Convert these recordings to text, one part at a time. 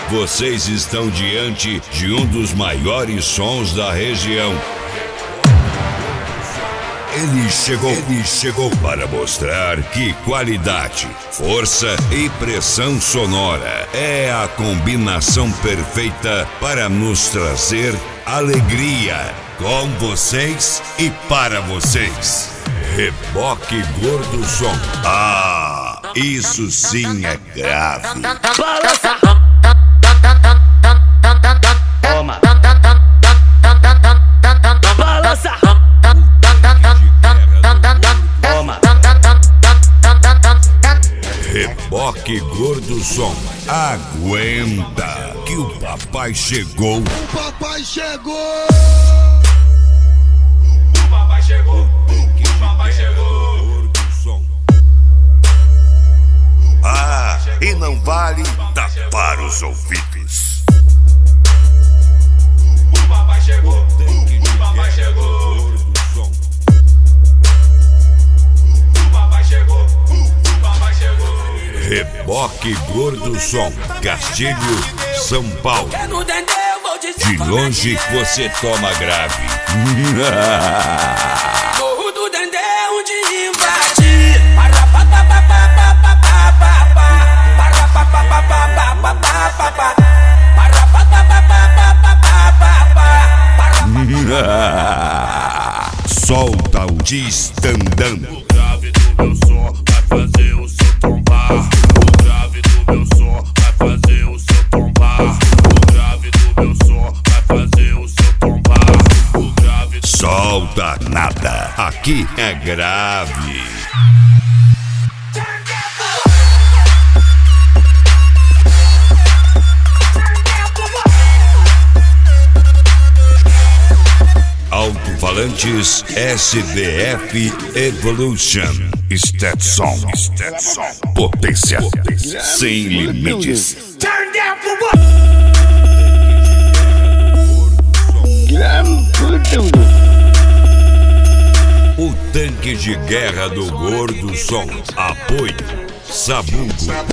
vocês estão diante de um dos maiores sons da região. Ele chegou para mostrar que qualidade, força e pressão sonora é a combinação perfeita para nos trazer alegria com vocês e para vocês. Reboque Gordo Som. Ah, isso sim é grave. Balança. Toma. Balança. Toma. Reboque Gordo Som. Aguenta que o papai chegou. O papai chegou. O papai chegou. O papai chegou. Gordo Som. Ah, e não vale tapar os ouvidos. O papai chegou. O papai chegou. Gordo Som. O papai chegou. O papai chegou. Reboque Gordo Som. Castilho, São Paulo. De longe você toma grave. Morro do Dendê onde invade. Solta o distandão. O grave do meu som vai fazer o seu tombar. O grave do meu som vai fazer o seu tombar. O grave do meu som vai fazer o seu tombar. O grave. Solta nada, aqui é grave. Alto-falantes SDF Evolution. Stetson. Potência sem limites. O tanque de guerra do Gordo Som. Apoio Sabugo.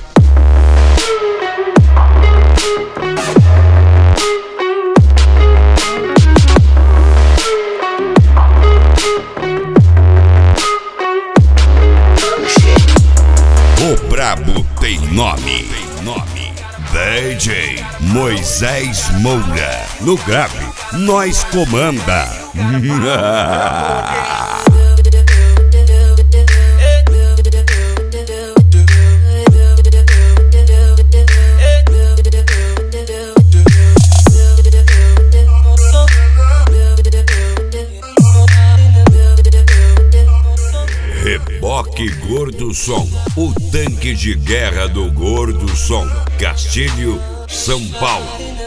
O brabo tem nome. DJ Moisés Moura. No grave, nós comanda. Reboque Gordo Som. O tanque de guerra do Gordo Som. Castilho, São Paulo.